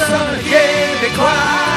sommes québécois.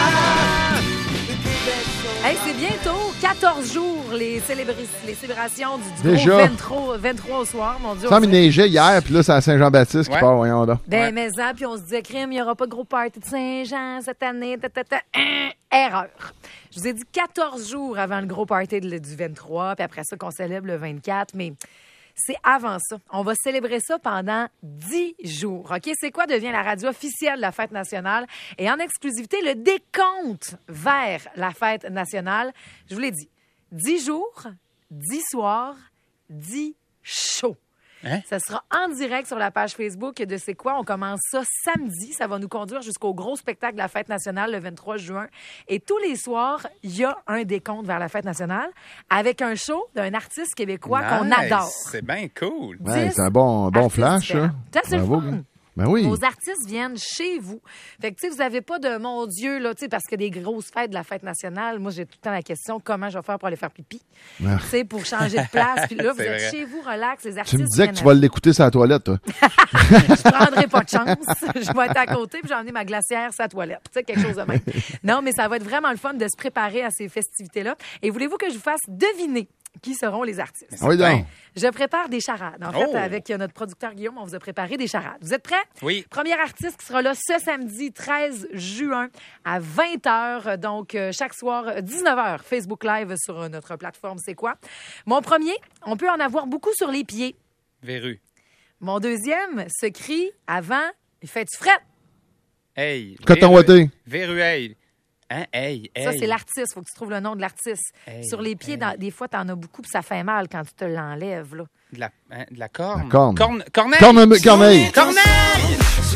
Hey, c'est bientôt 14 jours les célébrations du Déjà. gros 23 au soir, mon Dieu. Ça me neigeait hier, puis là, c'est à Saint-Jean-Baptiste qui part, voyons là. Ben, mais ça, puis on se disait, crime, il n'y aura pas de gros party de Saint-Jean cette année. Erreur. Je vous ai dit 14 jours avant le gros party du 23, puis après ça qu'on célèbre le 24, mais c'est avant ça. On va célébrer ça pendant 10 jours. OK? C'est quoi devient la radio officielle de la fête nationale? Et en exclusivité, le décompte vers la fête nationale. Je vous l'ai dit. 10 jours, 10 soirs, 10 shows. Hein? Ça sera en direct sur la page Facebook de C'est quoi? On commence ça samedi. Ça va nous conduire jusqu'au gros spectacle de la Fête nationale le 23 juin. Et tous les soirs, il y a un décompte vers la Fête nationale avec un show d'un artiste québécois qu'on adore. C'est bien cool. Ouais, c'est un bon flash, ça. Ça, c'est le Bravo, fun. gars. Ben oui. Vos artistes viennent chez vous. Fait que, tu sais, vous n'avez pas de, mon Dieu, là, tu sais, parce que des grosses fêtes de la fête nationale, moi, j'ai tout le temps la question, comment je vais faire pour aller faire pipi? Tu sais, pour changer de place. Puis là, vous êtes vrai. chez vous, relax, les Tu artistes me disais que viennent tu vas l'écouter sur la toilette, toi. je prendrai pas de chance. Je vais être à côté, puis j'ai emmené ma glacière sur la toilette. Tu sais, quelque chose de même. Non, mais ça va être vraiment le fun de se préparer à ces festivités-là. Et voulez-vous que je vous fasse deviner qui seront les artistes? Oui, donc. Je prépare des charades. En fait, Oh! avec notre producteur Guillaume, on vous a préparé des charades. Vous êtes prêts? Oui. Premier artiste qui sera là ce samedi 13 juin à 20h. Donc, chaque soir, 19h, Facebook Live sur notre plateforme C'est quoi? Mon premier, on peut en avoir beaucoup sur les pieds. Verru. Mon deuxième se crie avant, il fait-tu fret? Hey. Coton ouaté. Verru, hey. Hein? Hey, hey. Ça, c'est l'artiste. Faut que tu trouves le nom de l'artiste. Hey, sur les pieds, hey. des fois, t'en as beaucoup, puis ça fait mal quand tu te l'enlèves, là. De la corne. La corne. Corneille. Corneille. Corneille.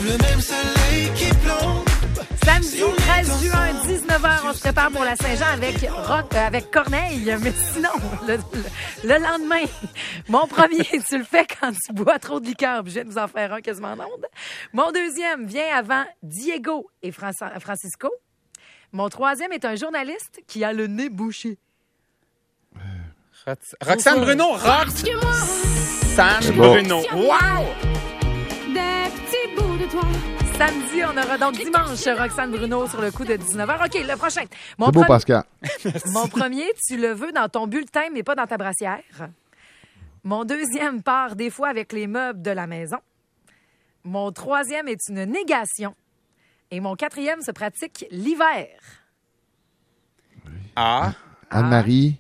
Samedi 13 juin, 19h, on se prépare pour la Saint-Jean avec Corneille. Mais sinon, le lendemain, mon premier, tu le fais quand tu bois trop de liqueur. Puis je viens de vous en faire un quasiment en onde. Mon deuxième vient avant Diego et Francisco. Mon troisième est un journaliste qui a le nez bouché. Roxane Bruno. Roxane bon. Bruno. Wow! Samedi, on aura donc dimanche Roxane Bruno sur le coup de 19h. OK, le prochain. C'est beau, Pascal. Mon premier, tu le veux dans ton bulletin, mais pas dans ta brassière. Mon deuxième part des fois avec les meubles de la maison. Mon troisième est une négation. Et mon quatrième se pratique l'hiver. Anne-Marie.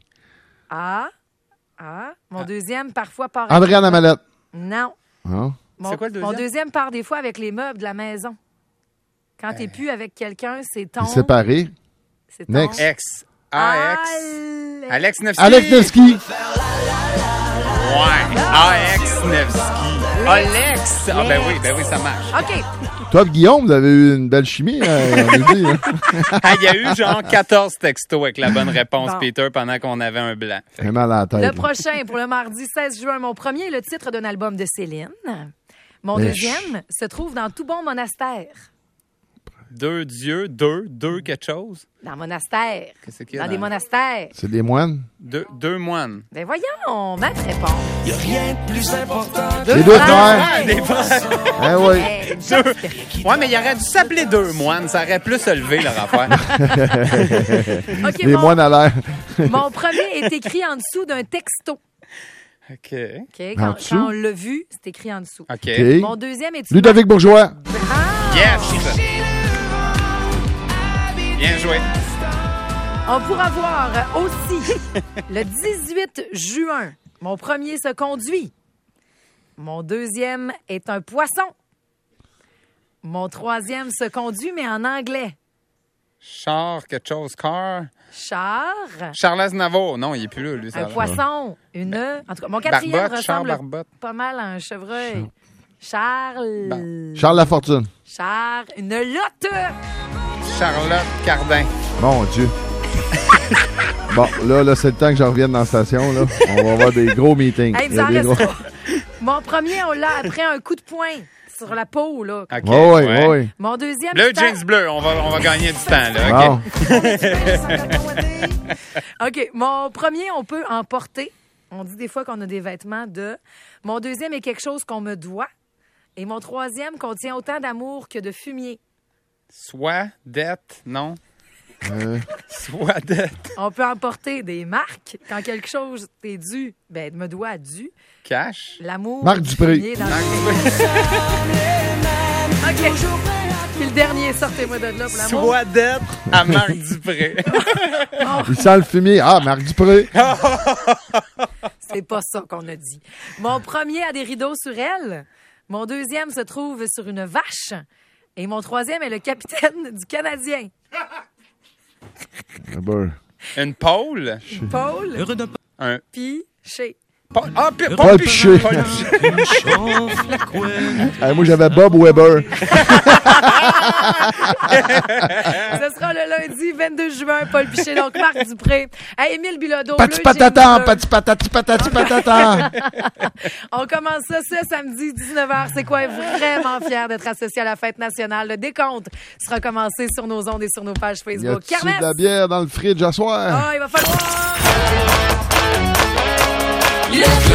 Mon deuxième, parfois, part... Andréane Amalette. Non. Hein? C'est quoi le deuxième? Mon deuxième part des fois avec les meubles de la maison. Quand t'es plus avec quelqu'un, c'est ton... Séparé. C'est ton... Next. Ex. AX. Alex Nevsky. Alex Nevsky. Ouais. AX Nevsky. Alex. Ah, ben oui, ça marche. OK. Toi et Guillaume, vous avez eu une belle chimie, on nous dit, hein? Ah, il y a eu genre 14 textos avec la bonne réponse, Bon. Peter, pendant qu'on avait un blanc. J'ai mal à la tête. Le là. prochain, pour le mardi 16 juin, mon premier est le titre d'un album de Céline. Mon Mais deuxième se trouve dans Tout bon monastère. Deux dieux, deux quelque chose. Dans monastère. Qu'est-ce qu'il y a Dans des monastères. C'est des moines. Deux moines. Ben voyons, ma réponse. Y'a rien de plus important. Les deux frères. Ah, des frères. Eh oui. Hey, Ouais, mais il aurait dû s'appeler deux moines. Ça aurait plus se lever, leur affaire. OK, Les moines à l'air. mon premier est écrit en dessous d'un texto. OK. OK, En quand dessous? on l'a vu, c'est écrit en dessous. OK. OK. Mon deuxième est... Ludovic Bourgeois. Yes! Bien joué. On pourra voir aussi le 18 juin. Mon premier se conduit. Mon deuxième est un poisson. Mon troisième se conduit, mais en anglais. Char, quelque chose, car. Char, Charles Aznavour. Non, il est plus là, lui. un Ça poisson, une... En tout cas, mon quatrième Barbotte, Charles ressemble Barbotte. pas mal à un chevreuil. Charles... Charles Lafortune. Charles... Une lotte! Charlotte Cardin. Mon Dieu. Bon, là, c'est le temps que je revienne dans la station. Là. On va avoir des gros meetings. Hey, il Il y a nous en des reste gros- trois. Mon premier, on l'a après un coup de poing sur la peau, là. OK. Oui, oui, oui. Mon deuxième... Le c'est un- jeans bleu, on va gagner du temps, là. OK. Bon. OK. Mon premier, on peut en porter. On dit des fois qu'on a des vêtements de... Mon deuxième est quelque chose qu'on me doit. Et mon troisième contient autant d'amour que de fumier. Soit dette, non. Soit dette. On peut emporter des marques quand quelque chose t'est dû, me doit dû. Cash. L'amour. Marc Dupré. signé dans OK. Puis le dernier, sortez-moi de là pour l'amour. Soit dette à Marc Dupré. Il sent le fumier. Ah, Marc Dupré. C'est pas ça qu'on a dit. Mon premier a des rideaux sur elle. Mon deuxième se trouve sur une vache. Et mon troisième est le capitaine du Canadien. Une pôle. Paul Un... Piché. Paul Piché. Moi, j'avais Bob Weber. Ce sera le lundi 22 juin, Paul Piché, donc Marc Dupré. Hey, Émile Bilodeau. Pati patatan, pati patati patati patatan. On commence ça ce samedi 19h. C'est quoi? Vraiment fier d'être associé à la fête nationale. Le décompte sera commencé sur nos ondes et sur nos pages Y Facebook. a-tu de la bière dans le fridge à soir? Ah, il va falloir... Le